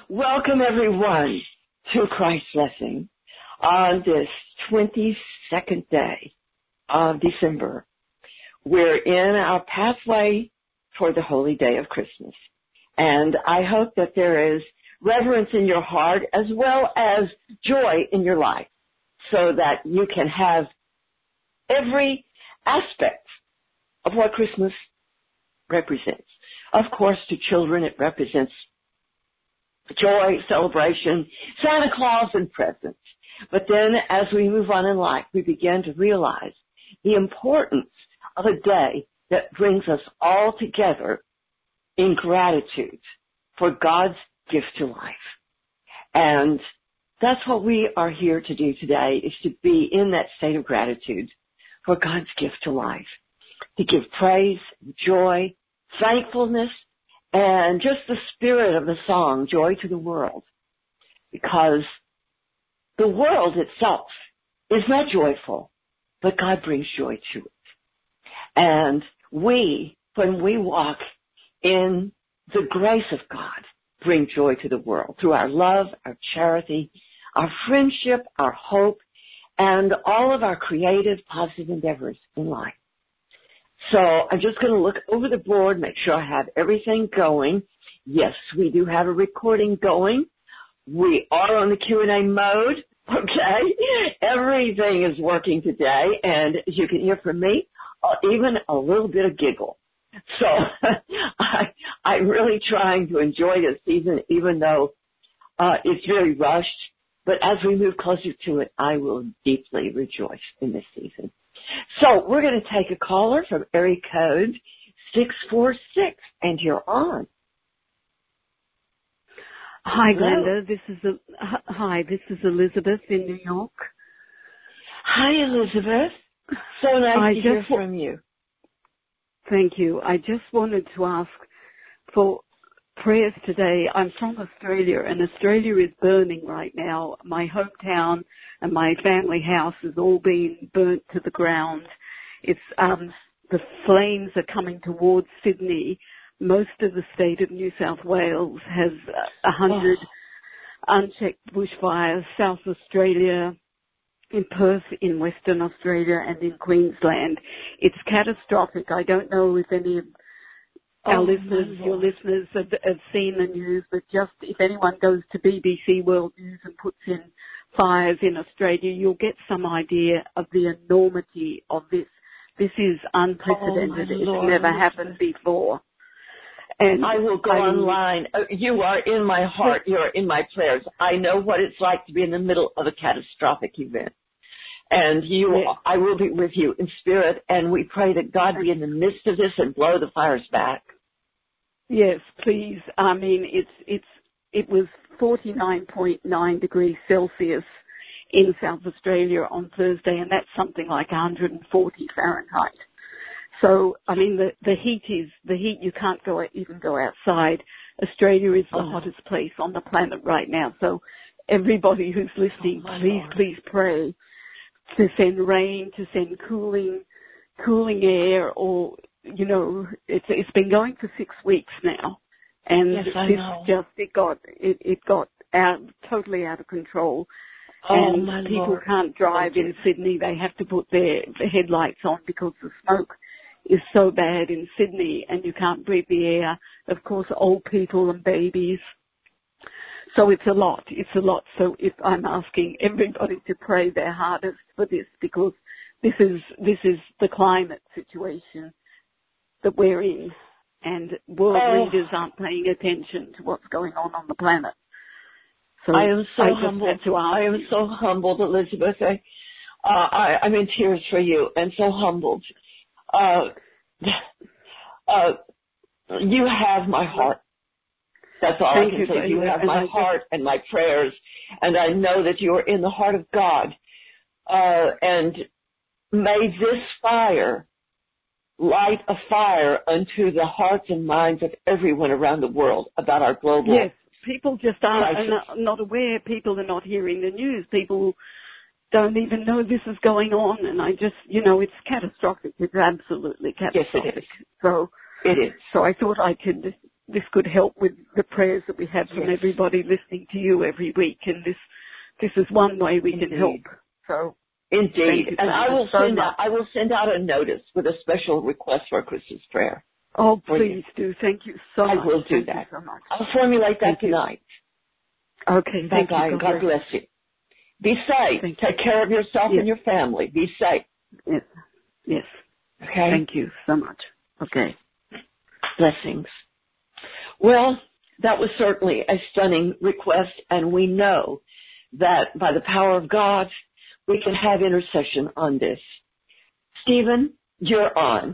Welcome, everyone, to Christ Blessing on this 22nd day of December. We're in our pathway for the holy day of Christmas. And I hope that there is reverence in your heart as well as joy in your life so that you can have every aspect of what Christmas represents. Of course, to children, it represents joy, celebration, Santa Claus, and presents. But then as we move on in life, we begin to realize the importance of a day that brings us all together in gratitude for God's gift to life. And that's what we are here to do today, is to be in that state of gratitude for God's gift to life, to give praise, joy, thankfulness, and just the spirit of the song, Joy to the World, because the world itself is not joyful, but God brings joy to it. And we, when we walk in the grace of God, bring joy to the world through our love, our charity, our friendship, our hope, and all of our creative, positive endeavors in life. So I'm just going to look over the board, make sure I have everything going. Yes, we do have a recording going. We are on the Q&A mode, okay? Everything is working today, and as you can hear from me, even a little bit of giggle. So I'm really trying to enjoy this season, even though it's very rushed. But as we move closer to it, I will deeply rejoice in this season. So we're going to take a caller from area code 646, and you're on. Hi, Glenda. This is Elizabeth in New York. Hi, Elizabeth. So nice to hear from you. Thank you. I just wanted to ask for prayers today. I'm from Australia, and Australia is burning right now. My hometown and my family house has all been burnt to the ground. It's the flames are coming towards Sydney. Most of the state of New South Wales has 100 unchecked bushfires. South Australia, in Perth, in Western Australia, and in Queensland. It's catastrophic. I don't know if any of our listeners, your listeners, have seen the news, but just if anyone goes to BBC World News and puts in fires in Australia, you'll get some idea of the enormity of this. This is unprecedented. It's never happened before. And I will go online. You are in my heart. You're in my prayers. I know what it's like to be in the middle of a catastrophic event. And I will be with you in spirit, and we pray that God be in the midst of this and blow the fires back. Yes, please. I mean, it was 49.9 degrees Celsius in South Australia on Thursday, and that's something like 140 Fahrenheit. So, I mean, the heat, you can't even go outside. Australia is the hottest place on the planet right now. So everybody who's listening, please pray to send rain, to send cooling air, or, you know, it's been going for 6 weeks now. And it got totally out of control. And people can't drive in Sydney. They have to put their headlights on because the smoke is so bad in Sydney, and you can't breathe the air. Of course, old people and babies. So it's a lot. So if I'm asking everybody to pray their hardest for this, because this is the climate situation that we're in, and world leaders aren't paying attention to what's going on the planet. So I am so humbled. I am so humbled, Elizabeth. I'm in tears for you, and so humbled. You have my heart. That's all I can say. You have my heart and my prayers, and I know that you are in the heart of God. And may this fire light a fire unto the hearts and minds of everyone around the world about our global Yes, people just are not aware. People are not hearing the news. People don't even know this is going on, and I just, it's catastrophic. It's absolutely catastrophic. Yes, it is. It is. So I thought I could this could help with the prayers that we have from everybody listening to you every week, and this is one way we can help. So indeed, and I will send out a notice with a special request for a Christmas prayer. Oh, please do. Thank you so much. I will do that. So much. I'll formulate that tonight. Okay, thank you. God bless you. Be safe. Take care of yourself and your family. Be safe. Yes. Okay. Thank you so much. Okay. Blessings. Well, that was certainly a stunning request, and we know that by the power of God, we can have intercession on this. Stephen, you're on.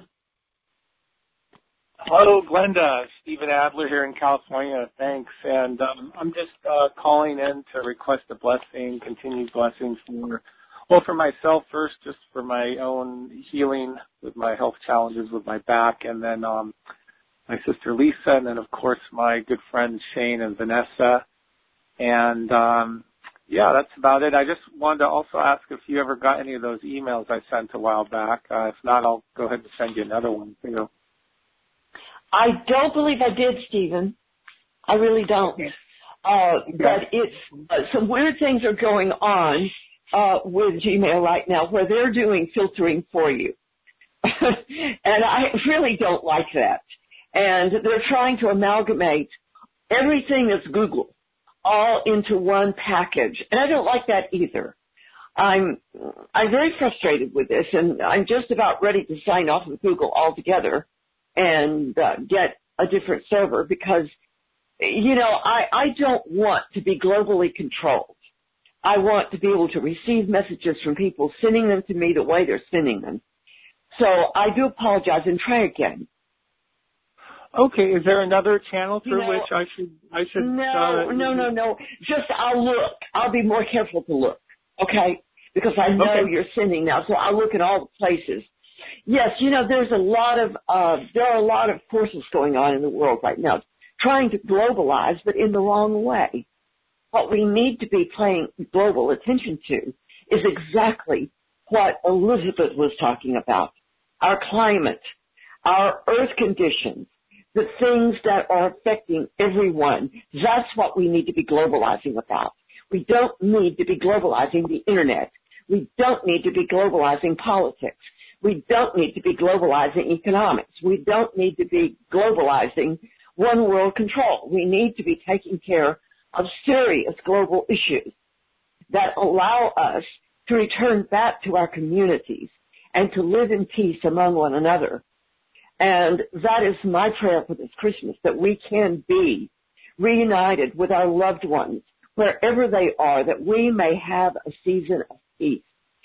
Hello, Glenda. Stephen Adler here in California. Thanks. And I'm just calling in to request a blessing, continued blessings for myself first, just for my own healing with my health challenges with my back, and then my sister Lisa, and then, of course, my good friends Shane and Vanessa. And, that's about it. I just wanted to also ask if you ever got any of those emails I sent a while back. If not, I'll go ahead and send you another one for you. I don't believe I did, Stephen. I really don't. But it's some weird things are going on with Gmail right now where they're doing filtering for you. And I really don't like that. And they're trying to amalgamate everything that's Google all into one package. And I don't like that either. I'm very frustrated with this, and I'm just about ready to sign off of Google altogether and get a different server because, I don't want to be globally controlled. I want to be able to receive messages from people sending them to me the way they're sending them. So I do apologize and try again. Okay, is there another channel through which I should? No. Just I'll look. I'll be more careful to look. Okay, because I know you're sending now, so I'll look at all the places. Yes, there are a lot of forces going on in the world right now, trying to globalize, but in the wrong way. What we need to be paying global attention to is exactly what Elizabeth was talking about: our climate, our earth conditions, the things that are affecting everyone. That's what we need to be globalizing about. We don't need to be globalizing the internet. We don't need to be globalizing politics. We don't need to be globalizing economics. We don't need to be globalizing one world control. We need to be taking care of serious global issues that allow us to return back to our communities and to live in peace among one another. And that is my prayer for this Christmas, that we can be reunited with our loved ones wherever they are, that we may have a season of peace.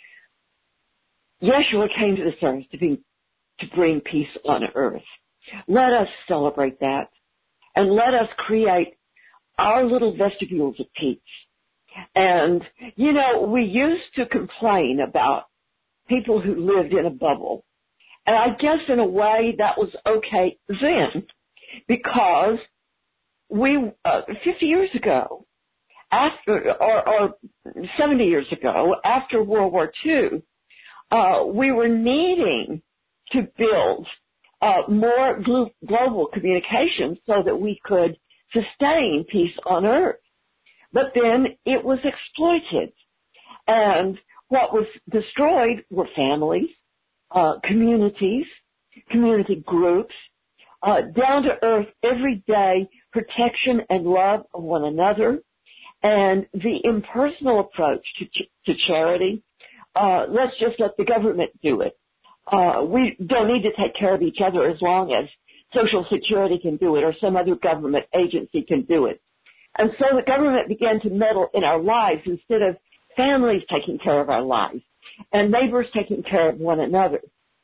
Yeshua came to this earth to bring peace on earth. Let us celebrate that, and let us create our little vestibules of peace. And, we used to complain about people who lived in a bubble. And I guess in a way that was okay then, because we, 50 years ago, or 70 years ago, after World War II, we were needing to build more global communication so that we could sustain peace on earth. But then it was exploited. And what was destroyed were families, communities, community groups, down to earth, everyday protection and love of one another, and the impersonal approach to charity. Let's just let the government do it. We don't need to take care of each other as long as Social Security can do it or some other government agency can do it. And so the government began to meddle in our lives instead of families taking care of our lives and neighbors taking care of one another.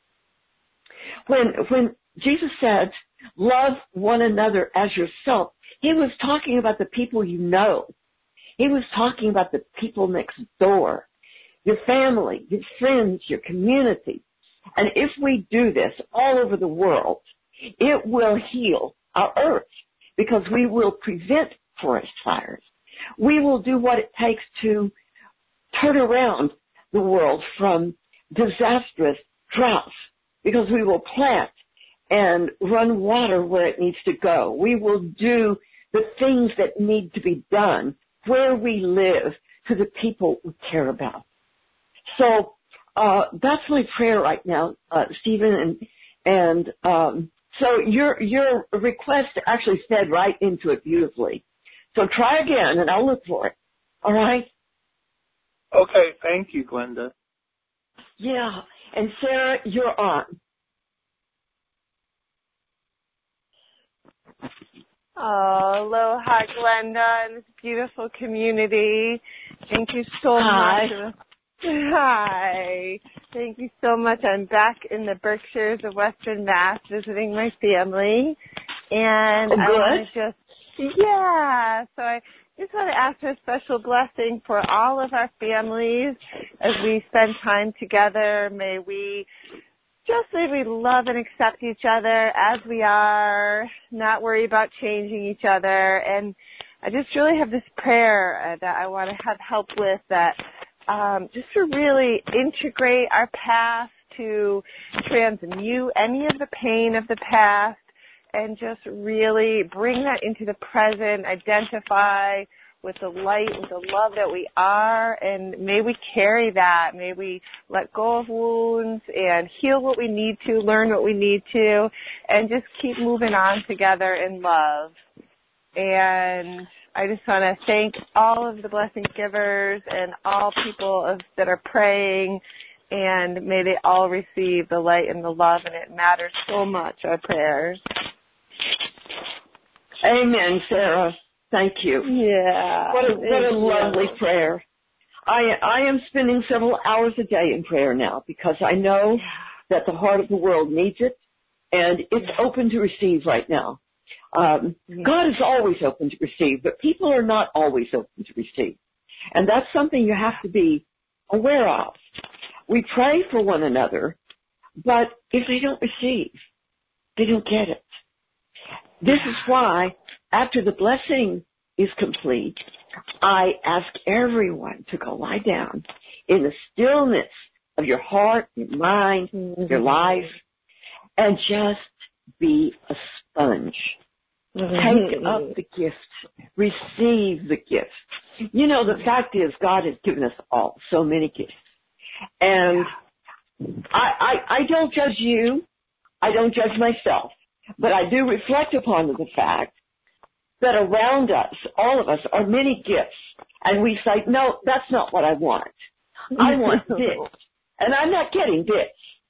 When Jesus said, love one another as yourself, he was talking about the people you know. He was talking about the people next door, your family, your friends, your community. And if we do this all over the world, it will heal our earth because we will prevent forest fires. We will do what it takes to turn around the world from disastrous droughts because we will plant and run water where it needs to go. We will do the things that need to be done where we live to the people we care about. So that's my prayer right now, Stephen, and so your request actually fed right into it beautifully. So try again, and I'll look for it. All right? Okay, thank you, Glenda. Yeah, and Sarah, you're on. Oh, aloha, Glenda, and this beautiful community. Thank you so much. Hi. Thank you so much. I'm back in the Berkshires of Western Mass visiting my family. And I want to so I just want to ask for a special blessing for all of our families as we spend time together. May we love and accept each other as we are, not worry about changing each other. And I just really have this prayer that I want to have help with, that just to really integrate our past, to transmute any of the pain of the past, and just really bring that into the present, identify with the light, with the love that we are, and may we carry that. May we let go of wounds and heal what we need to, learn what we need to, and just keep moving on together in love. And I just want to thank all of the blessing givers and all people that are praying, and may they all receive the light and the love, and it matters so much, our prayers. Amen, Sarah. Thank you. Yeah. What a lovely prayer. I am spending several hours a day in prayer now, because I know that the heart of the world needs it, and it's open to receive right now. God is always open to receive, but people are not always open to receive. And that's something you have to be aware of. We pray for one another, but if they don't receive, they don't get it. This is why, after the blessing is complete, I ask everyone to go lie down in the stillness of your heart, your mind, your life, and just be a sponge. Take up the gift. Receive the gift. You know, the fact is, God has given us all so many gifts. And I don't judge you. I don't judge myself. But I do reflect upon the fact that around us, all of us, are many gifts. And we say, no, that's not what I want. I want this. And I'm not getting this.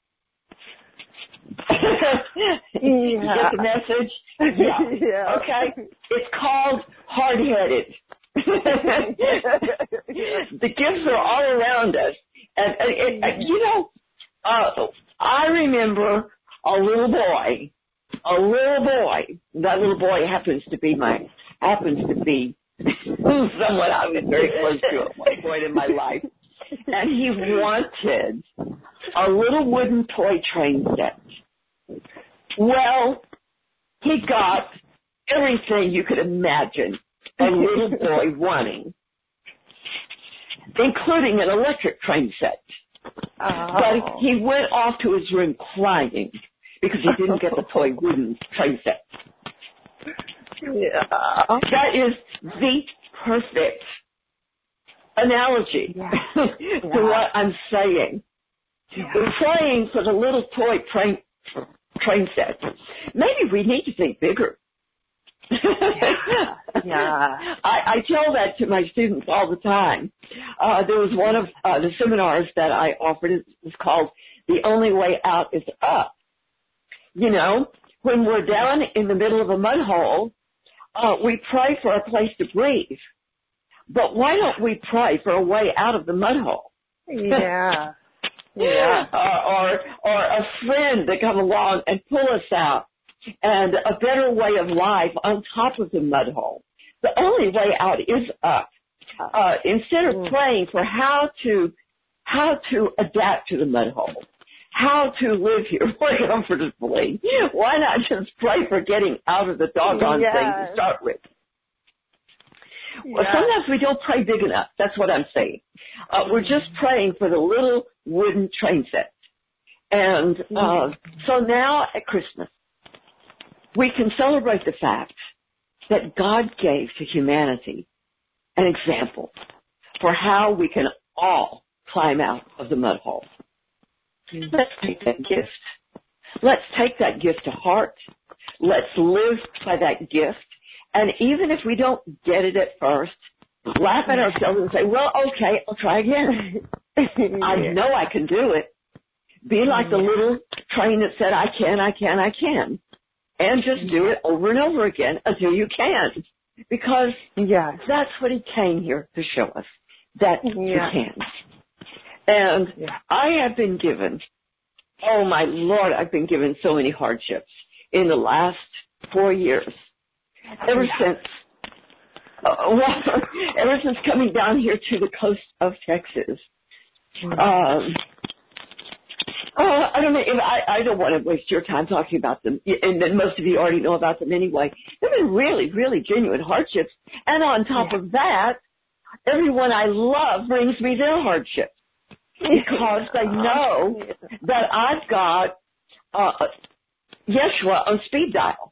You get the message? Yeah. Okay. It's called hard-headed. The gifts are all around us. And you know, I remember a little boy. That little boy happens to be someone I was very close to at one point in my life. And he wanted a little wooden toy train set. Well, he got everything you could imagine a little boy wanting, including an electric train set. But he went off to his room crying because he didn't get the toy wooden train set. Yeah. That is the perfect analogy to what I'm saying. We're praying for the little toy train set. Maybe we need to think bigger. I tell that to my students all the time. There was one of the seminars that I offered. It was called "The Only Way Out Is Up." You know, when we're down in the middle of a mud hole, we pray for a place to breathe. But why don't we pray for a way out of the mud hole? Yeah. Or a friend to come along and pull us out, and a better way of life on top of the mud hole. The only way out is up. Instead of praying for how to adapt to the mud hole, how to live here more comfortably, why not just pray for getting out of the doggone thing to start with? Well, sometimes we don't pray big enough. That's what I'm saying. We're just praying for the little wooden train set. And so now at Christmas, we can celebrate the fact that God gave to humanity an example for how we can all climb out of the mud hole. Let's take that gift. Let's take that gift to heart. Let's live by that gift. And even if we don't get it at first, laugh at ourselves and say, well, okay, I'll try again. I know I can do it. Be like the little train that said, I can. And just do it over and over again until you can. Because that's what he came here to show us, that you can. And I have been given, oh my Lord, I've been given so many hardships in the last 4 years. Ever since coming down here to the coast of Texas. I don't know if I don't want to waste your time talking about them, and then most of you already know about them anyway. They've been really, really genuine hardships. And on top of that, everyone I love brings me their hardships because they know that I've got Yeshua on speed dial.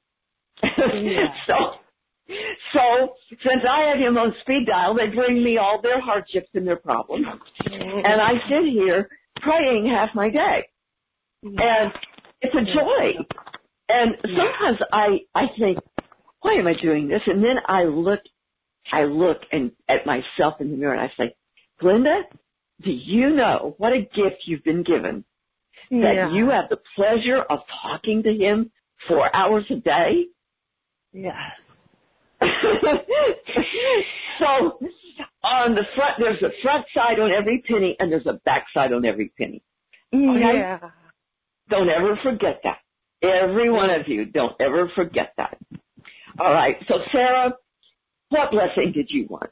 So since I have him on speed dial, they bring me all their hardships and their problems. And I sit here praying half my day. And it's a joy. And sometimes I think, why am I doing this? And then I look at myself in the mirror and I say, Glenda, do you know what a gift you've been given? That you have the pleasure of talking to him 4 hours a day? Yeah. So on the front, there's a front side on every penny and there's a back side on every penny. Okay? Yeah. Don't ever forget that. Every one of you, don't ever forget that. All right. So Sarah, what blessing did you want?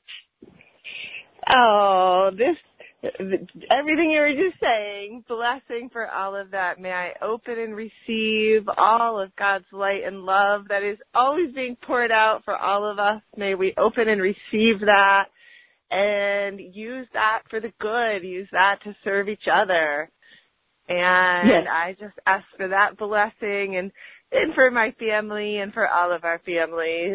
Oh, everything you were just saying, blessing for all of that. May I open and receive all of God's light and love that is always being poured out for all of us. May we open and receive that and use that for the good, use that to serve each other. And I just ask for that blessing and for my family and for all of our families.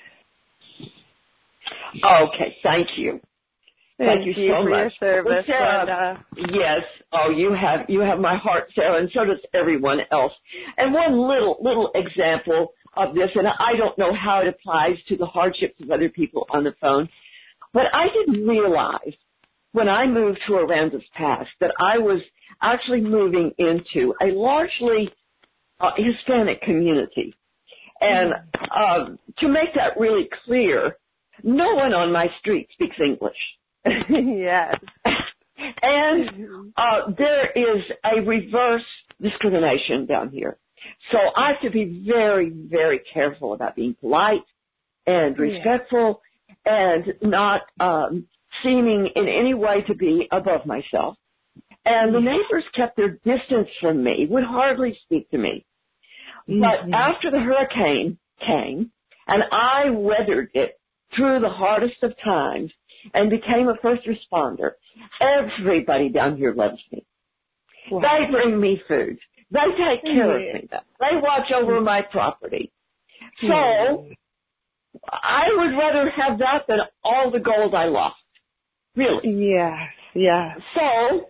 Okay, thank you. Thank you so for much. Your service, well, Sarah, yes. Oh, you have my heart, Sarah, and so does everyone else. And one little example of this, and I don't know how it applies to the hardships of other people on the phone, but I didn't realize when I moved to Aransas Pass that I was actually moving into a largely Hispanic community. And to make that really clear, no one on my street speaks English. Yes. And there is a reverse discrimination down here. So I have to be very, very careful about being polite and respectful and not seeming in any way to be above myself. And the neighbors kept their distance from me, would hardly speak to me. But after the hurricane came and I weathered it through the hardest of times and became a first responder, everybody down here loves me. Wow. They bring me food. They take care of me. They watch over my property. So I would rather have that than all the gold I lost. Really. Yeah. So,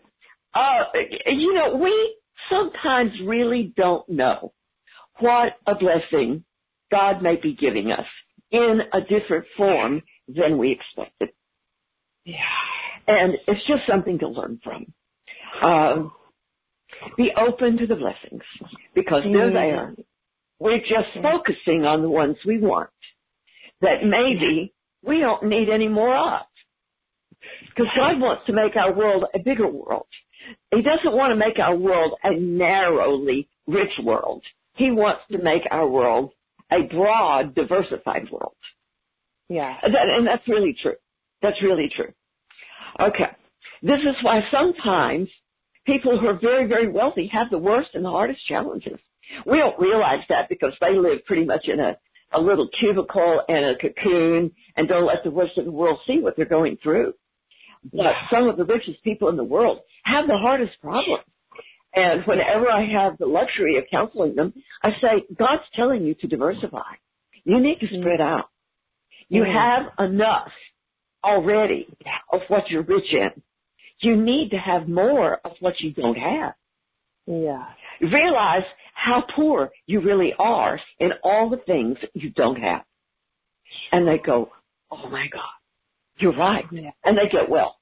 we sometimes really don't know what a blessing God may be giving us in a different form than we expected. Yeah. And it's just something to learn from. Be open to the blessings because they're there. We're just focusing on the ones we want that maybe we don't need any more of. Because God wants to make our world a bigger world. He doesn't want to make our world a narrowly rich world. He wants to make our world a broad, diversified world. Yeah. And that's really true. That's really true. Okay. This is why sometimes people who are very, very wealthy have the worst and the hardest challenges. We don't realize that because they live pretty much in a little cubicle and a cocoon and don't let the rest of the world see what they're going through. But some of the richest people in the world have the hardest problems. And whenever I have the luxury of counseling them, I say, God's telling you to diversify. You need to spread out. You have enough already of what you're rich in. You need to have more of what you don't have. Yeah. Realize how poor you really are in all the things you don't have. And they go, oh, my God, you're right. Yeah. And they get well.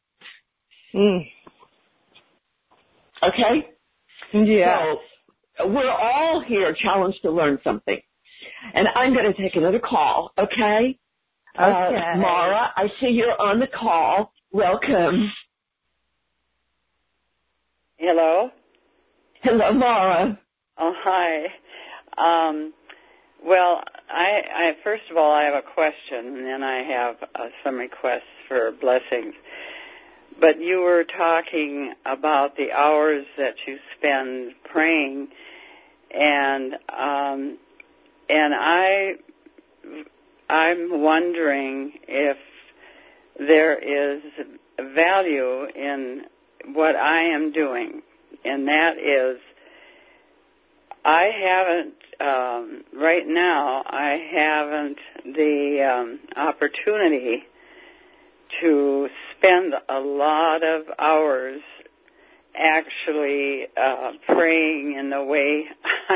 Okay? Yeah. So we're all here challenged to learn something. And I'm going to take another call, okay? Okay. Mara, I see you're on the call. Welcome. Hello? Hello, Mara. Oh, hi. Well, I first of all, I have a question, and then I have some requests for blessings. But you were talking about the hours that you spend praying, and I'm wondering if there is value in what I am doing, and that is I haven't, right now, I haven't the opportunity to spend a lot of hours actually praying in the way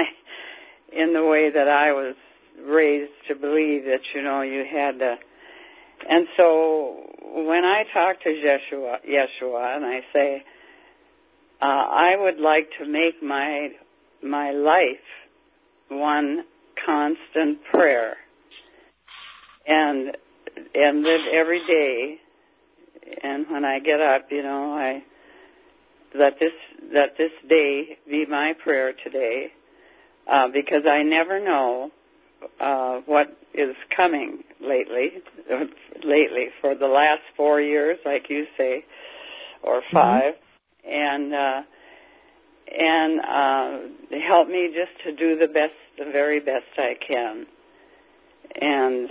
that I was raised to believe that, you had to. And so when I talk to Yeshua and I say, I would like to make my life one constant prayer and live every day. And when I get up, I let this day be my prayer today, because I never know what is coming lately for the last 4 years, like you say, or 5, and help me just to do the very best I can. And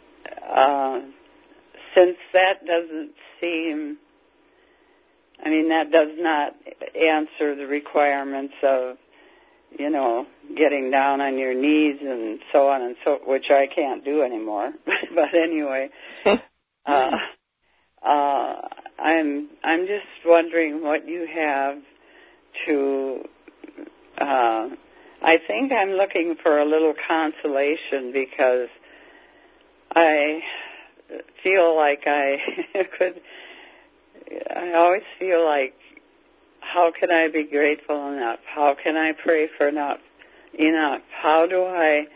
since that doesn't seem, that does not answer the requirements of, getting down on your knees and so on and so, which I can't do anymore. But anyway, I'm just wondering what you have to. I think I'm looking for a little consolation because I feel like I always feel like, how can I be grateful enough? How can I pray for enough? How do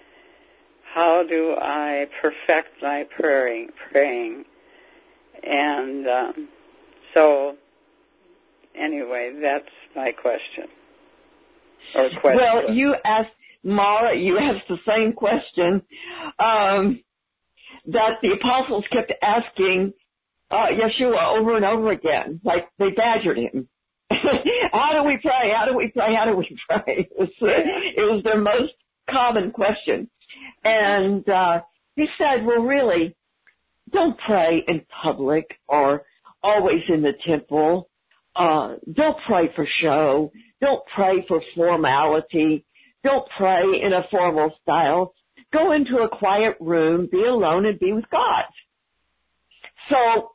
I perfect my praying? And so, anyway, that's my question. Well, you asked the same question that the apostles kept asking Yeshua over and over again, like they badgered him. How do we pray? How do we pray? How do we pray? It was their most common question. And he said, well, really, don't pray in public or always in the temple. Don't pray for show. Don't pray for formality. Don't pray in a formal style. Go into a quiet room, be alone, and be with God. So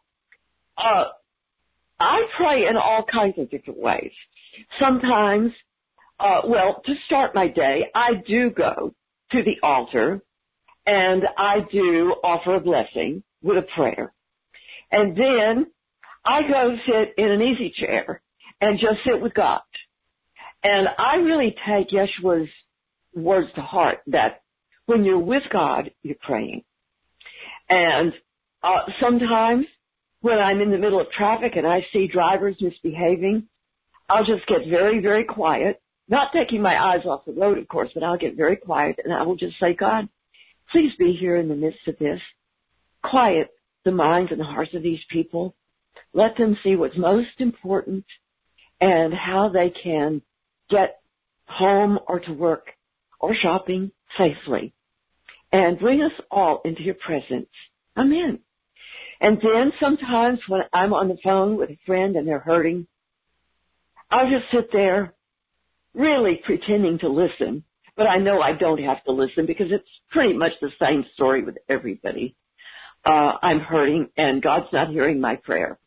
I pray in all kinds of different ways. Sometimes, to start my day, I do go to the altar, and I do offer a blessing with a prayer. And then I go sit in an easy chair and just sit with God. And I really take Yeshua's words to heart that when you're with God, you're praying. And sometimes when I'm in the middle of traffic and I see drivers misbehaving, I'll just get very, very quiet, not taking my eyes off the road, of course, but I'll get very quiet and I will just say, God, please be here in the midst of this. Quiet the minds and the hearts of these people. Let them see what's most important and how they can get home or to work or shopping safely. And bring us all into your presence. Amen. And then sometimes when I'm on the phone with a friend and they're hurting, I'll just sit there really pretending to listen, but I know I don't have to listen because it's pretty much the same story with everybody. I'm hurting and God's not hearing my prayer.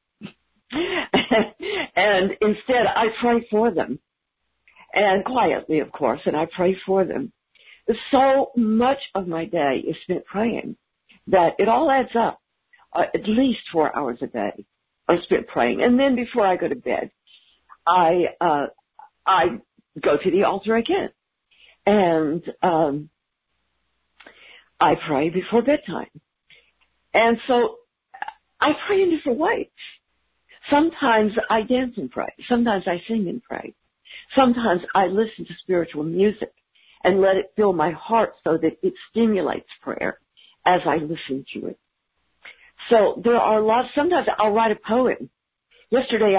And instead I pray for them. And quietly, of course, and I pray for them. So much of my day is spent praying that it all adds up. At least 4 hours a day are spent praying. And then before I go to bed, I go to the altar again. And I pray before bedtime. And so I pray in different ways. Sometimes I dance and pray. Sometimes I sing and pray. Sometimes I listen to spiritual music and let it fill my heart so that it stimulates prayer as I listen to it. So there are lots. Sometimes I'll write a poem. Yesterday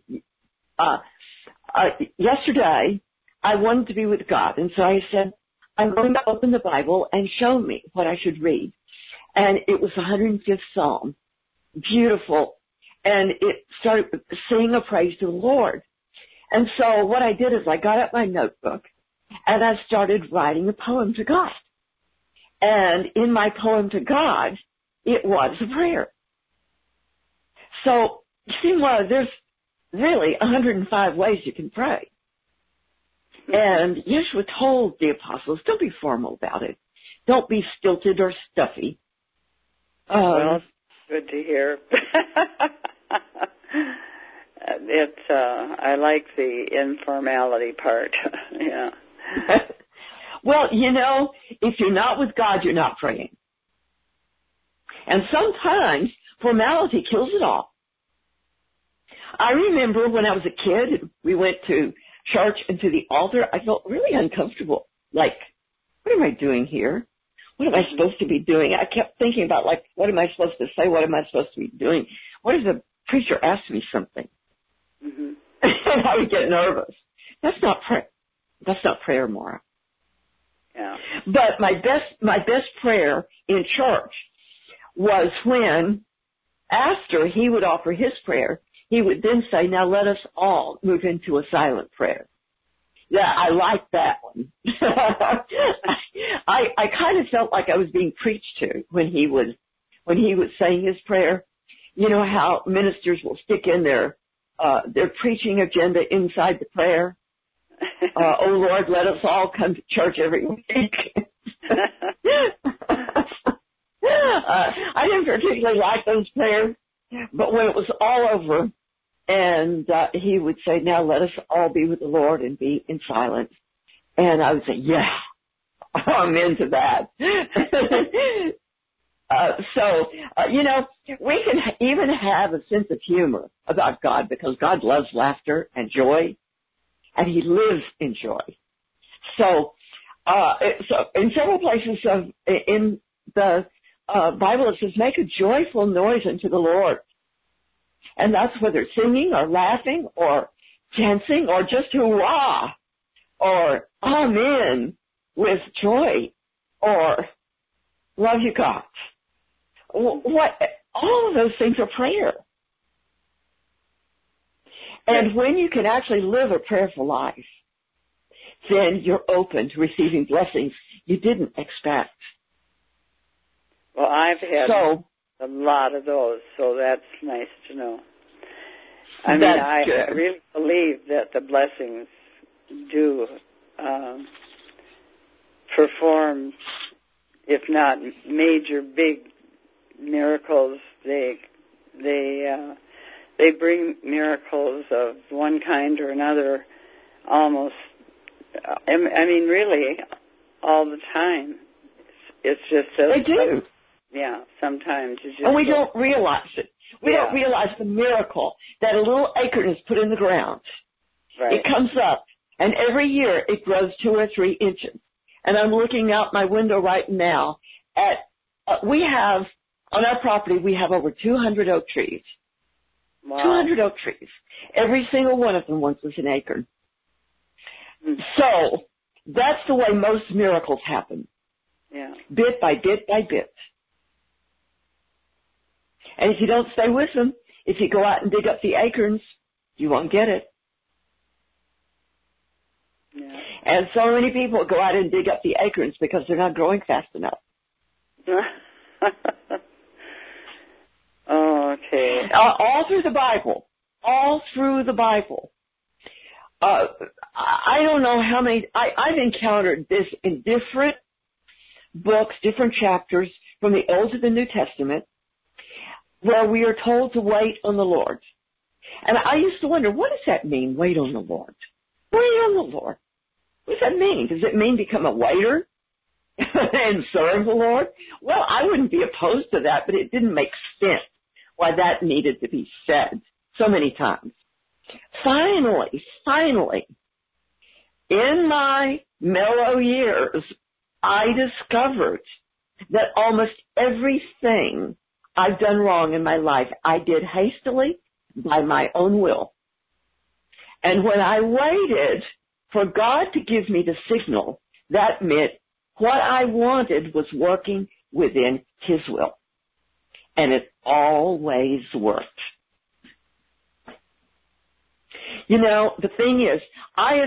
I wanted to be with God, and so I said, I'm going to open the Bible and show me what I should read. And it was the 105th Psalm. Beautiful. And it started singing a praise to the Lord. And so what I did is I got out my notebook and I started writing a poem to God. And in my poem to God, it was a prayer. So, see, there's really 105 ways you can pray. And Yeshua told the apostles, don't be formal about it. Don't be stilted or stuffy. Well, good to hear. I like the informality part. Yeah. Well, if you're not with God, you're not praying. And sometimes formality kills it all. I remember when I was a kid, we went to church and to the altar, I felt really uncomfortable. Like, what am I doing here? What am I supposed to be doing? I kept thinking about, what am I supposed to say? What am I supposed to be doing? What if the preacher asks me something? Mm-hmm. And I would get nervous. That's not prayer. That's not prayer, Maura. Yeah. But my best prayer in church was when, after he would offer his prayer, he would then say, now let us all move into a silent prayer. Yeah, I like that one. I kind of felt like I was being preached to when he was saying his prayer. You know how ministers will stick in their preaching agenda inside the prayer? Oh Lord, let us all come to church every week. I didn't particularly like those prayers, but when it was all over, and he would say, now let us all be with the Lord and be in silence. And I would say, yeah, I'm into that. We can even have a sense of humor about God because God loves laughter and joy, and he lives in joy. So in several places in the Bible it says, make a joyful noise unto the Lord. And that's whether singing or laughing or dancing or just hurrah or amen with joy or love you, God. All of those things are prayer. And when you can actually live a prayerful life, then you're open to receiving blessings you didn't expect. Well, I've had a lot of those, so that's nice to know. I mean, I really believe that the blessings do perform, if not major, big miracles. They bring miracles of one kind or another almost, I mean, really, all the time. It's just they do. Yeah, sometimes you just... And we don't realize it. We don't realize the miracle that a little acorn is put in the ground. Right. It comes up, and every year it grows 2 or 3 inches. And I'm looking out my window right now at, on our property, we have over 200 oak trees. Wow. 200 oak trees. Every single one of them once was an acorn. Mm-hmm. So that's the way most miracles happen. Yeah. Bit by bit by bit. And if you don't stay with them, if you go out and dig up the acorns, you won't get it. Yeah. And so many people go out and dig up the acorns because they're not growing fast enough. Okay. All through the Bible. All through the Bible. I don't know how many, I've encountered this in different books, different chapters from the Old to the New Testament, where we are told to wait on the Lord. And I used to wonder, what does that mean, wait on the Lord? Wait on the Lord. What does that mean? Does it mean become a waiter and serve the Lord? Well, I wouldn't be opposed to that, but it didn't make sense why that needed to be said so many times. Finally, in my mellow years, I discovered that almost everything I've done wrong in my life, I did hastily by my own will. And when I waited for God to give me the signal, that meant what I wanted was working within His will. And it always worked. You know, the thing is, I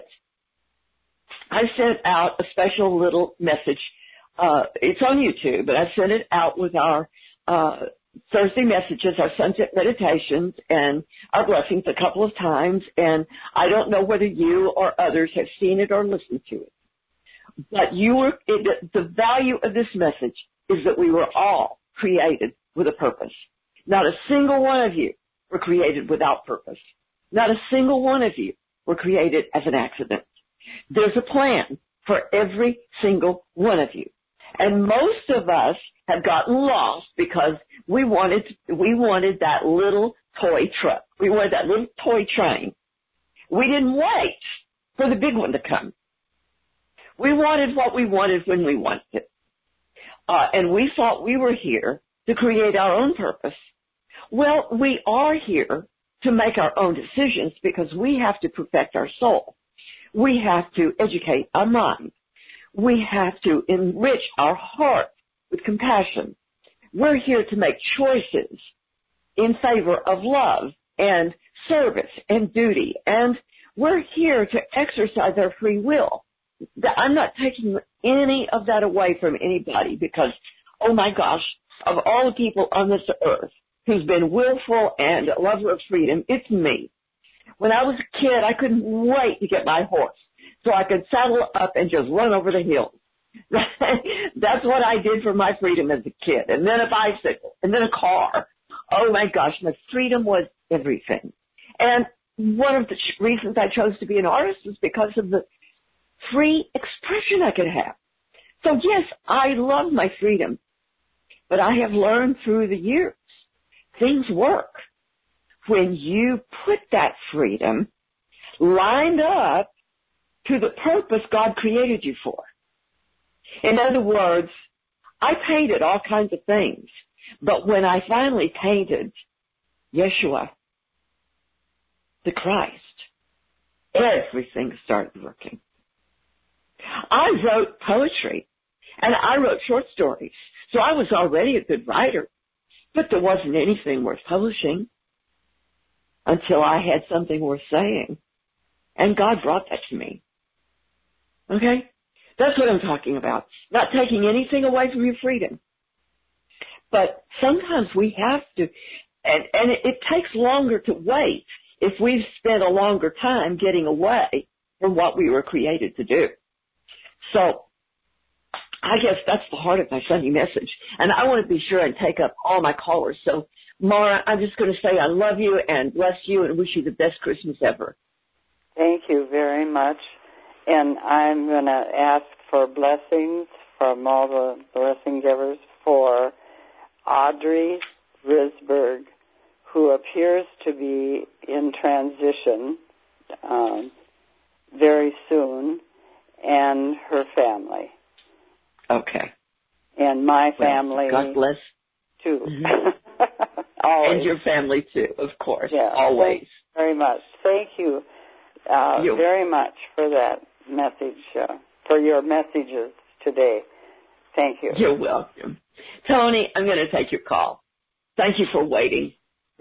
sent out a special little message. It's on YouTube, but I sent it out with our Thursday messages, our sunset meditations, and our blessings a couple of times. And I don't know whether you or others have seen it or listened to it. But the value of this message is that we were all created with a purpose. Not a single one of you were created without purpose. Not a single one of you were created as an accident. There's a plan for every single one of you. And most of us have gotten lost because we wanted that little toy truck. We wanted that little toy train. We didn't wait for the big one to come. We wanted what we wanted when we wanted it. And we thought we were here to create our own purpose. Well, we are here to make our own decisions because we have to perfect our soul. We have to educate our mind. We have to enrich our heart with compassion. We're here to make choices in favor of love and service and duty. And we're here to exercise our free will. I'm not taking any of that away from anybody because, oh my gosh, of all the people on this earth who's been willful and a lover of freedom, it's me. When I was a kid, I couldn't wait to get my horse so I could saddle up and just run over the hills. That's what I did for my freedom as a kid. And then a bicycle, and then a car. Oh my gosh, my freedom was everything. And one of the reasons I chose to be an artist was because of the free expression I could have. So yes, I love my freedom, but I have learned through the years, things work when you put that freedom lined up to the purpose God created you for. In other words, I painted all kinds of things, but when I finally painted Yeshua, the Christ, everything started working. I wrote poetry, and I wrote short stories, so I was already a good writer, but there wasn't anything worth publishing until I had something worth saying, and God brought that to me. Okay? That's what I'm talking about. Not taking anything away from your freedom. But sometimes we have to, and it takes longer to wait if we've spent a longer time getting away from what we were created to do. So I guess that's the heart of my Sunday message. And I want to be sure and take up all my callers. So, Mara, I'm just going to say I love you and bless you and wish you the best Christmas ever. Thank you very much. And I'm going to ask for blessings from all the blessing givers for Audrey Risberg, who appears to be in transition very soon, and her family. Okay. And my family. God bless. Too. Mm-hmm. And your family too, of course. Yeah, always. Very much. Thank you very much for that message, for your messages today. Thank you. You're welcome. Tony, I'm going to take your call. Thank you for waiting.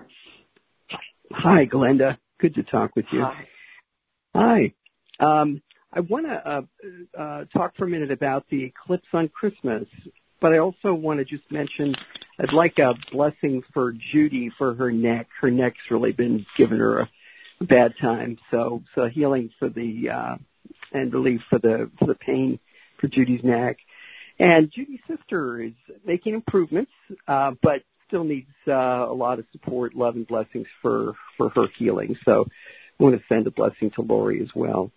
Hi, Glenda. Good to talk with you. Hi. I want to talk for a minute about the eclipse on Christmas, but I also want to just mention I'd like a blessing for Judy for her neck. Her neck's really been giving her a bad time, so healing for the and relief for the pain for Judy's neck. And Judy's sister is making improvements, but still needs a lot of support, love, and blessings for her healing. So I want to send a blessing to Lori as well.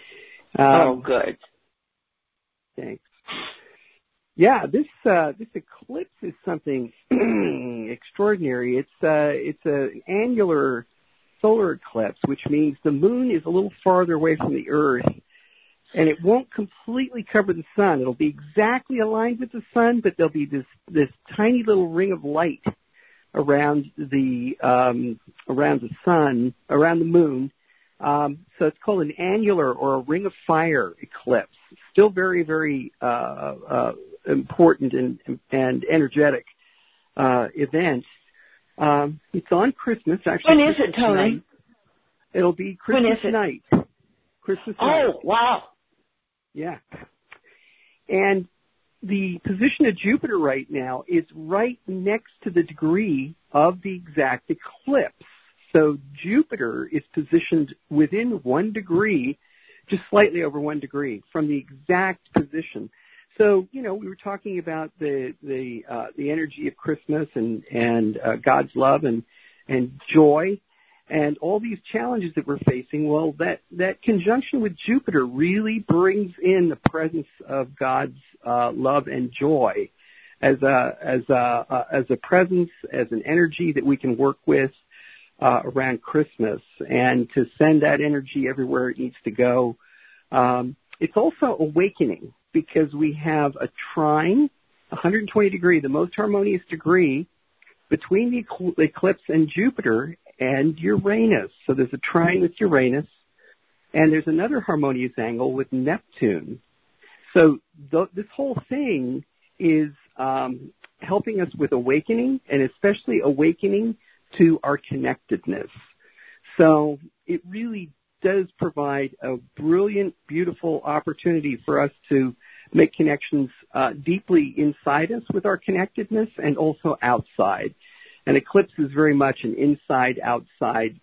Good. Thanks. Yeah, this eclipse is something extraordinary. It's an annular solar eclipse, which means the moon is a little farther away from the Earth, and it won't completely cover the sun. It'll be exactly aligned with the sun, but there'll be this tiny little ring of light around the sun, around the moon. So it's called an annular or a ring of fire eclipse. Still very, very important and energetic event. It's on Christmas, actually. When is it, Tony? Night. It'll be Christmas night. Christmas night. Oh, wow. Yeah. And the position of Jupiter right now is right next to the degree of the exact eclipse. So Jupiter is positioned within 1 degree, just slightly over 1 degree from the exact position. So, we were talking about the energy of Christmas and God's love and joy and all these challenges that we're facing. Well, that conjunction with Jupiter really brings in the presence of God's love and joy as a presence, as an energy that we can work with around Christmas, and to send that energy everywhere it needs to go. It's also awakening, because we have a trine, 120 degree, the most harmonious degree between the eclipse and Jupiter and Uranus. So there's a trine with Uranus, and there's another harmonious angle with Neptune. So this whole thing is helping us with awakening, and especially awakening to our connectedness. So it really does provide a brilliant, beautiful opportunity for us to make connections deeply inside us with our connectedness and also outside. And eclipse is very much an inside-outside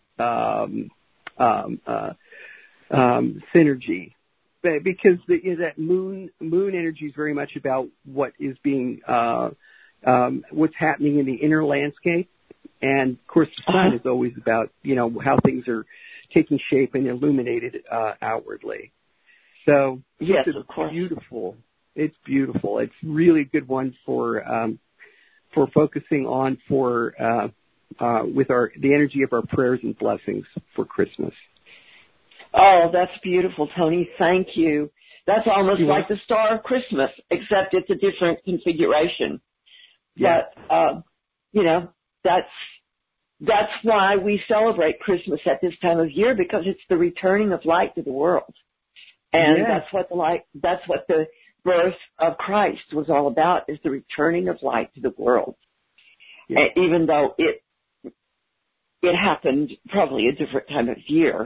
synergy, because that moon energy is very much about what is being what's happening in the inner landscape. And, of course, the sun is always about, how things are taking shape and illuminated outwardly. So yes, it's of course. Beautiful. It's beautiful. It's really a good one for focusing on with the energy of our prayers and blessings for Christmas. Oh, that's beautiful, Tony. Thank you. That's almost like the Star of Christmas, except it's a different configuration. Yeah. But, that's why we celebrate Christmas at this time of year, because it's the returning of light to the world. And that's what the birth of Christ was all about, is the returning of light to the world. Yeah. And even though it happened probably a different time of year,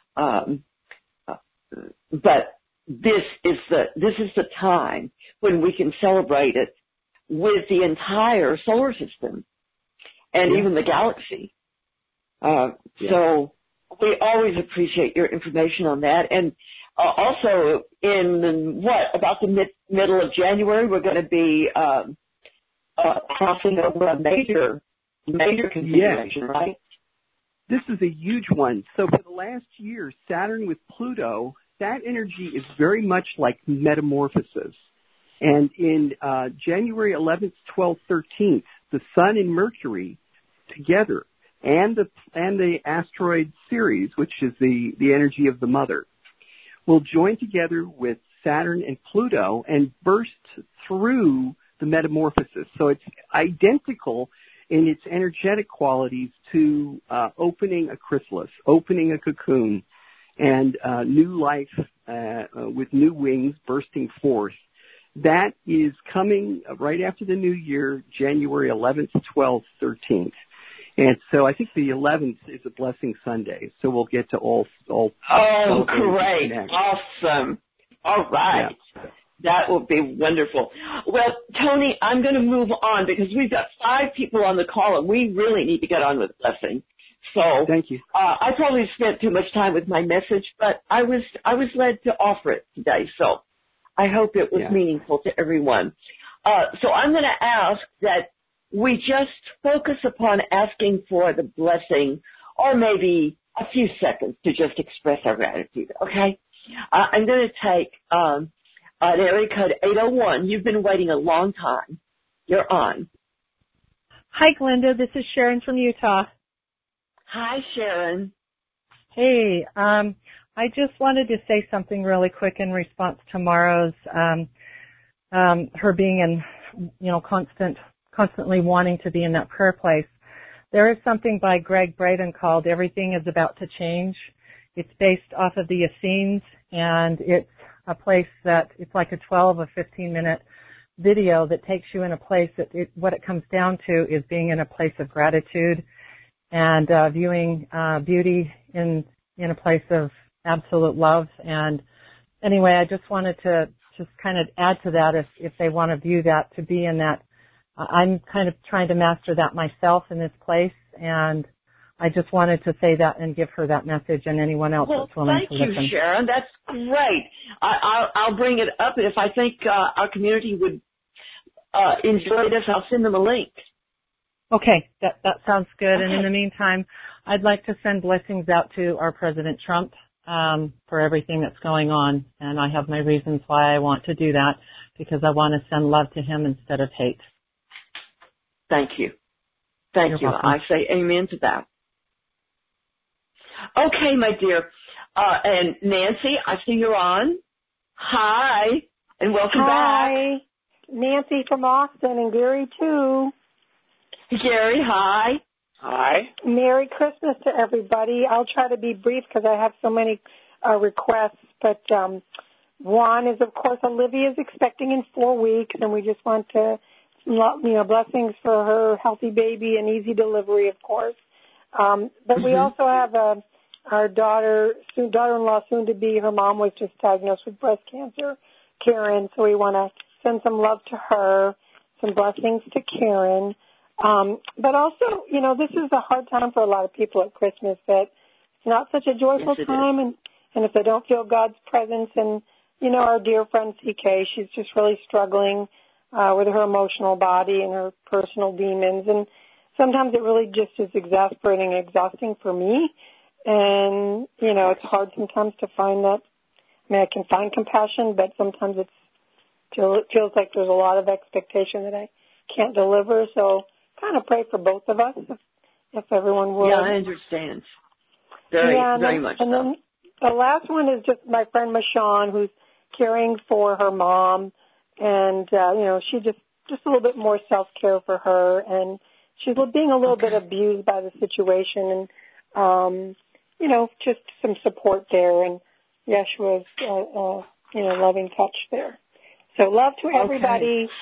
but this is the time when we can celebrate it with the entire solar system and even the galaxy. So we always appreciate your information on that. And also in about the middle of January, we're going to be crossing over a major configuration, right? This is a huge one. So for the last year, Saturn with Pluto, that energy is very much like metamorphosis. And in January 11th, 12th, 13th, the Sun and Mercury together, and the asteroid Ceres, which is the energy of the Mother, will join together with Saturn and Pluto and burst through the metamorphosis. So it's identical in its energetic qualities to opening a chrysalis, opening a cocoon, and new life with new wings bursting forth. That is coming right after the new year, January 11th, 12th, 13th. And so I think the 11th is a Blessing Sunday, so we'll get to all. Oh, great. Awesome. All right. Yeah. That will be wonderful. Well, Tony, I'm going to move on because we've got 5 people on the call, and we really need to get on with Blessing. So thank you. I probably spent too much time with my message, but I was led to offer it today. So I hope it was meaningful to everyone. So I'm going to ask that we just focus upon asking for the blessing, or maybe a few seconds to just express our gratitude, okay? I'm going to take an area code 801. You've been waiting a long time. You're on. Hi, Glenda. This is Sharon from Utah. Hi, Sharon. Hey, I just wanted to say something really quick in response to Mara's, her being in, constantly wanting to be in that prayer place. There is something by Greg Braden called Everything is About to Change. It's based off of the Essenes, and it's a place that it's like a 12 or 15-minute video that takes you in a place that what it comes down to is being in a place of gratitude and viewing beauty in a place of absolute love. And anyway, I just wanted to just kind of add to that if they want to view that, to be in that. I'm kind of trying to master that myself in this place, and I just wanted to say that and give her that message, and anyone else that's willing to listen. Thank you, Sharon. That's great. I'll bring it up, and if I think our community would enjoy this, I'll send them a link. Okay, that sounds good. Okay. And in the meantime, I'd like to send blessings out to our President Trump for everything that's going on, and I have my reasons why I want to do that, because I want to send love to him instead of hate. Thank you. Thank you. Welcome. I say amen to that. Okay, my dear. And Nancy, I see you're on. Hi, and welcome back. Hi, Nancy from Austin, and Gary, too. Gary, hi. Hi. Merry Christmas to everybody. I'll try to be brief because I have so many requests. But one is, of course, Olivia is expecting in 4 weeks, and we just want to, blessings for her healthy baby and easy delivery, of course. But we also have our daughter-in-law, soon to be. Her mom was just diagnosed with breast cancer, Karen. So we want to send some love to her, some blessings to Karen. But also, this is a hard time for a lot of people at Christmas, that it's not such a joyful time, and if they don't feel God's presence, and, our dear friend CK, she's just really struggling with her emotional body and her personal demons, and sometimes it really just is exasperating and exhausting for me, and, it's hard sometimes to find that. I can find compassion, but sometimes it feels like there's a lot of expectation that I can't deliver, so kind of pray for both of us, if everyone would. Yeah, I understand. Very much so. And then the last one is just my friend Michonne, who's caring for her mom, and, she just a little bit more self-care for her, and she's being a little bit abused by the situation, and, just some support there, and Yeshua's, loving touch there. So love to everybody. Okay.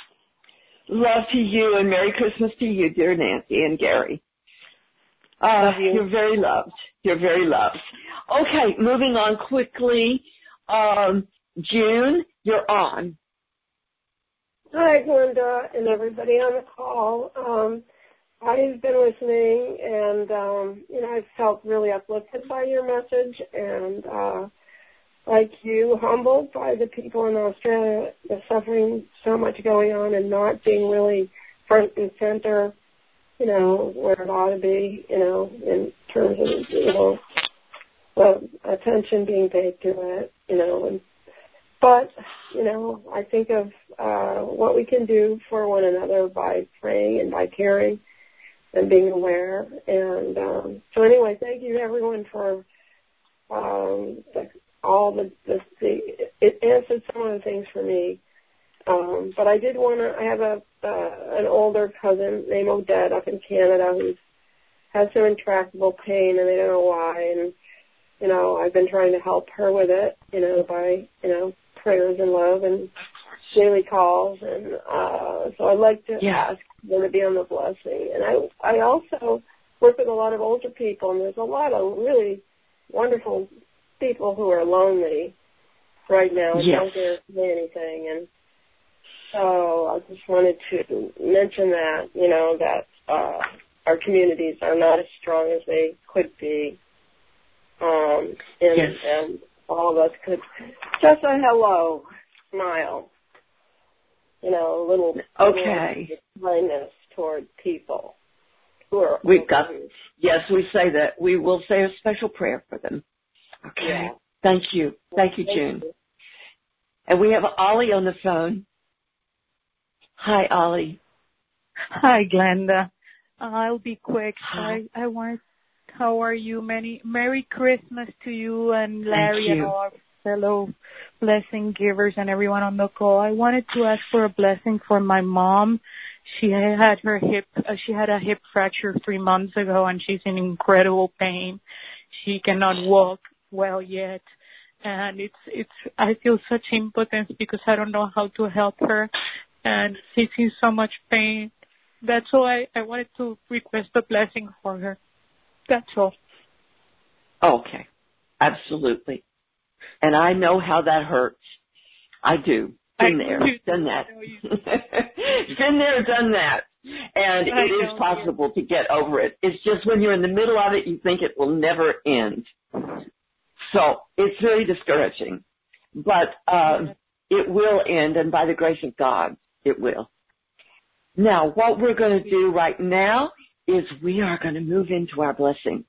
Love to you, and Merry Christmas to you, dear Nancy and Gary. Love you. You're very loved. You're very loved. Okay, moving on quickly. June, you're on. Hi, Glenda, and everybody on the call. I've been listening, and, I felt really uplifted by your message, and like you, humbled by the people in Australia, the suffering, so much going on, and not being really front and center, where it ought to be, in terms of, the attention being paid to it, But, I think of what we can do for one another by praying and by caring and being aware. And so anyway, thank you, everyone, for it answered some of the things for me. But I did want to, I have an older cousin named Odette up in Canada who has some intractable pain, and they don't know why. And, I've been trying to help her with it, by, prayers and love and daily calls. And so I'd like to ask going to be on the blessing. And I also work with a lot of older people, and there's a lot of really wonderful people who are lonely right now and don't dare say anything. And so I just wanted to mention that, that our communities are not as strong as they could be. And all of us could just a hello, smile, a little kindness toward people who are we say that. We will say a special prayer for them. Okay. Yeah. Thank you. Thank you, June. And we have Ollie on the phone. Hi, Ollie. Hi, Glenda. I'll be quick. Hi. How are you? Merry Christmas to you and Larry and all our fellow blessing givers and everyone on the call. I wanted to ask for a blessing for my mom. She had a hip fracture 3 months ago, and she's in incredible pain. She cannot walk well yet, and I feel such impotence because I don't know how to help her, and she's in so much pain. That's all. I wanted to request a blessing for her. That's all. Okay. Absolutely. And I know how that hurts. I do. Been there, done that. Been there, done that. And it is possible to get over it. It's just when you're in the middle of it, you think it will never end. So it's very discouraging. But it will end, and by the grace of God, it will. Now, what we're going to do right now is we are going to move into our blessing.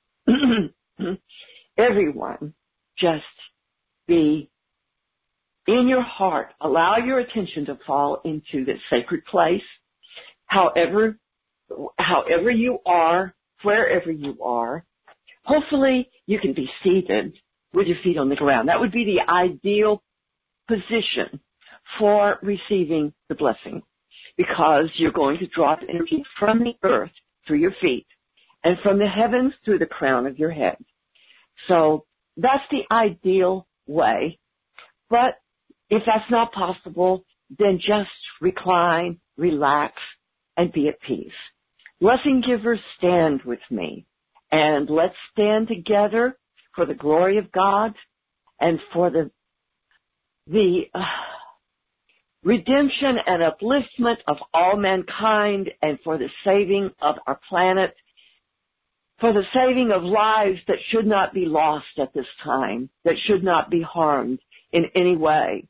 Everyone, just be in your heart. Allow your attention to fall into this sacred place. However you are, wherever you are, hopefully you can be seated with your feet on the ground. That would be the ideal position for receiving the blessing, because you're going to draw energy from the earth through your feet and from the heavens through the crown of your head. So that's the ideal way. But if that's not possible, then just recline, relax, and be at peace. Blessing givers, stand with me, and let's stand together for the glory of God and for the redemption and upliftment of all mankind, and for the saving of our planet, for the saving of lives that should not be lost at this time, that should not be harmed in any way.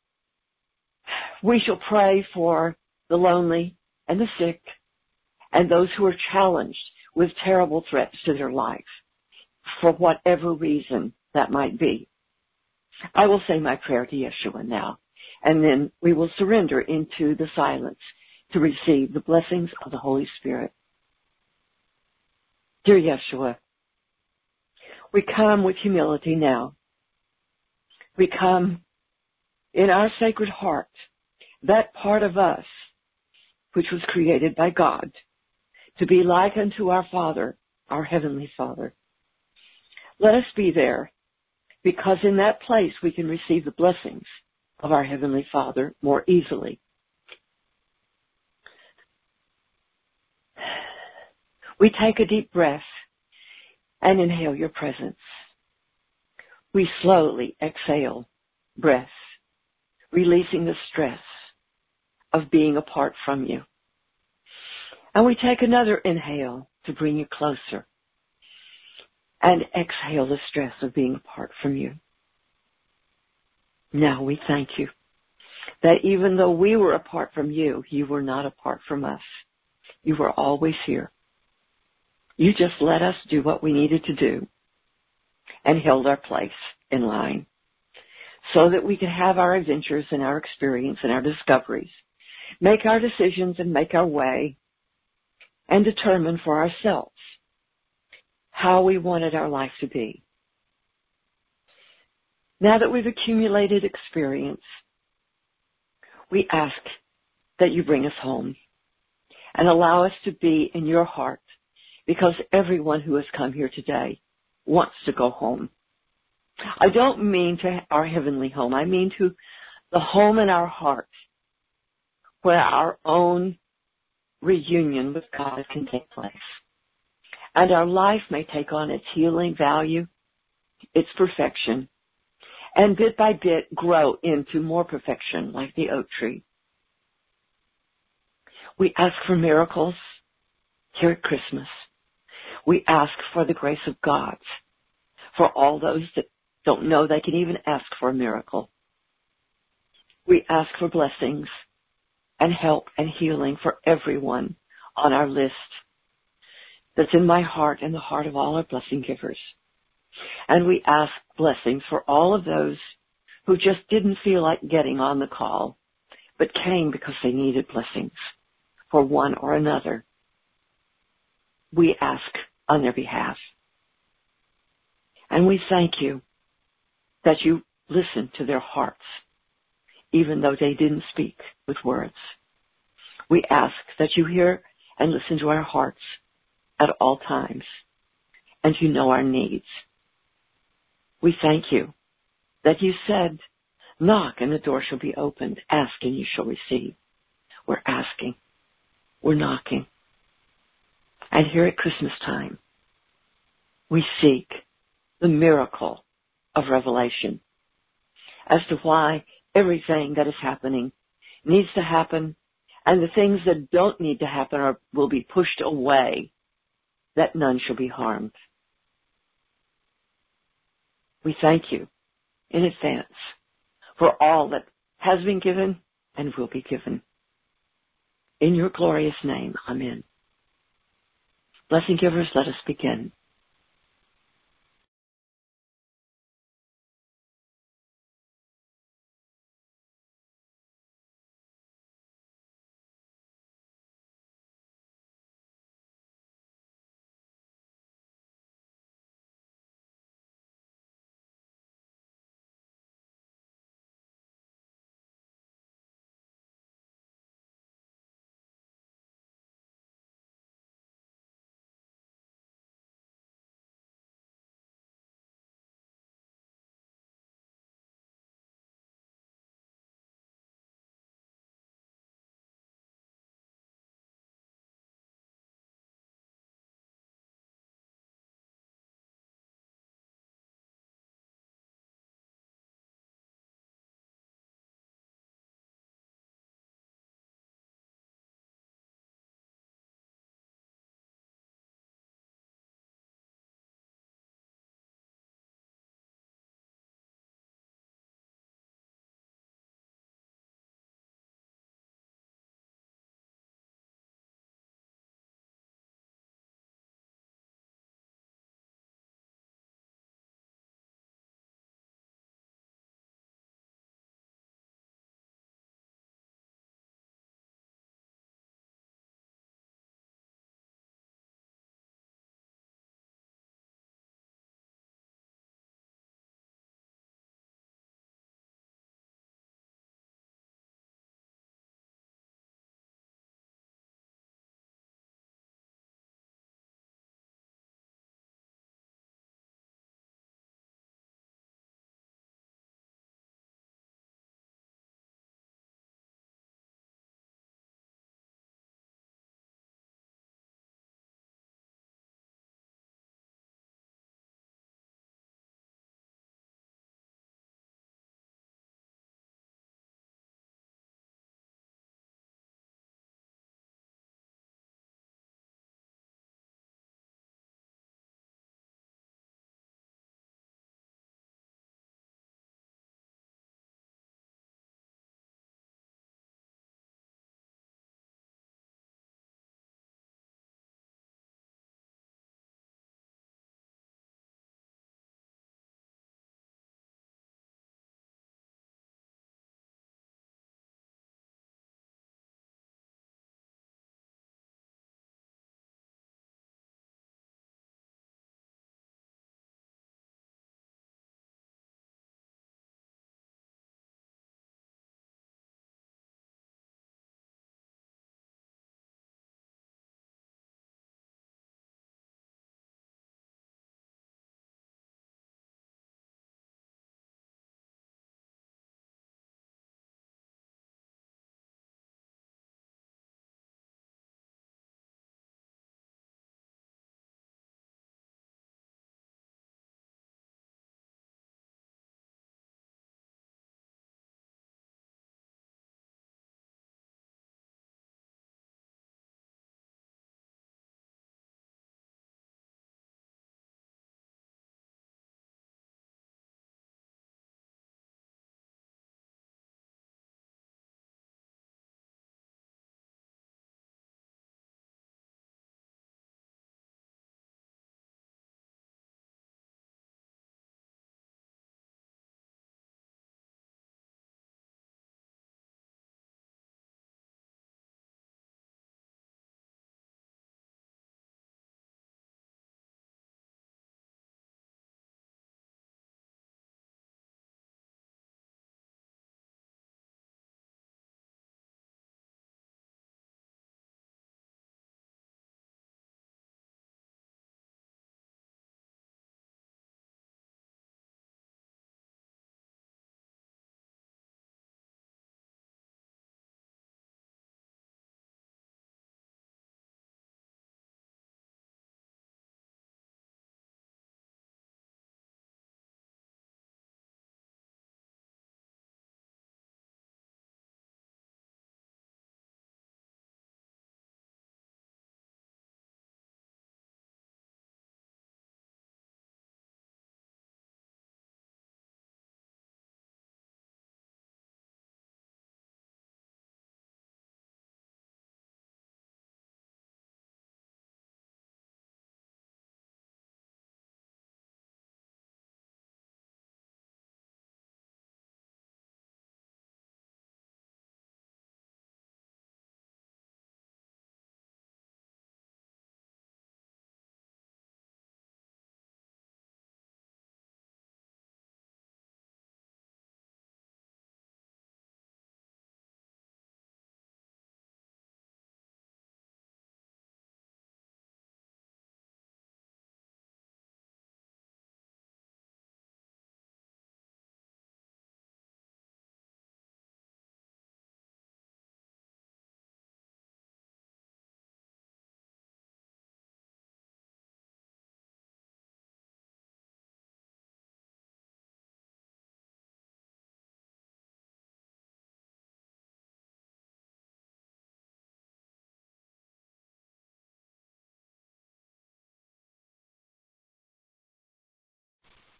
We shall pray for the lonely and the sick and those who are challenged with terrible threats to their life, for whatever reason that might be. I will say my prayer to Yeshua now, and then we will surrender into the silence to receive the blessings of the Holy Spirit. Dear Yeshua, we come with humility now. We come in our sacred heart, that part of us which was created by God, to be like unto our Father, our Heavenly Father. Let us be there, because in that place we can receive the blessings of our Heavenly Father more easily. We take a deep breath and inhale your presence. We slowly exhale breath, releasing the stress of being apart from you. And we take another inhale to bring you closer, and exhale the stress of being apart from you. Now we thank you that even though we were apart from you, you were not apart from us. You were always here. You just let us do what we needed to do and held our place in line so that we could have our adventures and our experience and our discoveries, make our decisions and make our way, and determine for ourselves how we wanted our life to be. Now that we've accumulated experience, we ask that you bring us home and allow us to be in your heart, because everyone who has come here today wants to go home. I don't mean to our heavenly home. I mean to the home in our hearts, where our own reunion with God can take place. And our life may take on its healing value, its perfection, and bit by bit grow into more perfection like the oak tree. We ask for miracles here at Christmas. We ask for the grace of God for all those that don't know they can even ask for a miracle. We ask for blessings and help and healing for everyone on our list that's in my heart and the heart of all our blessing givers. And we ask blessings for all of those who just didn't feel like getting on the call, but came because they needed blessings for one or another. We ask on their behalf. And we thank you that you listened to their hearts, even though they didn't speak with words. We ask that you hear and listen to our hearts at all times, and you know our needs. We thank you that you said, knock and the door shall be opened. Ask and you shall receive. We're asking. We're knocking. And here at Christmas time, we seek the miracle of revelation as to why everything that is happening needs to happen, and the things that don't need to happen will be pushed away, that none shall be harmed. We thank you in advance for all that has been given and will be given. In your glorious name, amen. Blessing givers, let us begin.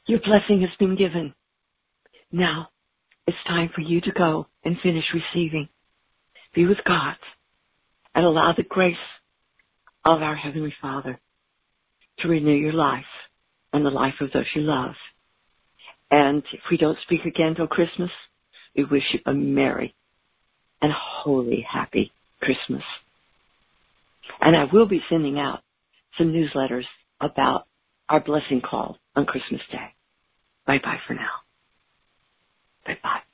Your blessing has been given. Now, it's time for you to go and finish receiving. Be with God and allow the grace of our Heavenly Father to renew your life and the life of those you love. And if we don't speak again till Christmas, we wish you a merry and holy, happy Christmas. And I will be sending out some newsletters about our blessing call on Christmas Day. Bye-bye for now. Bye-bye.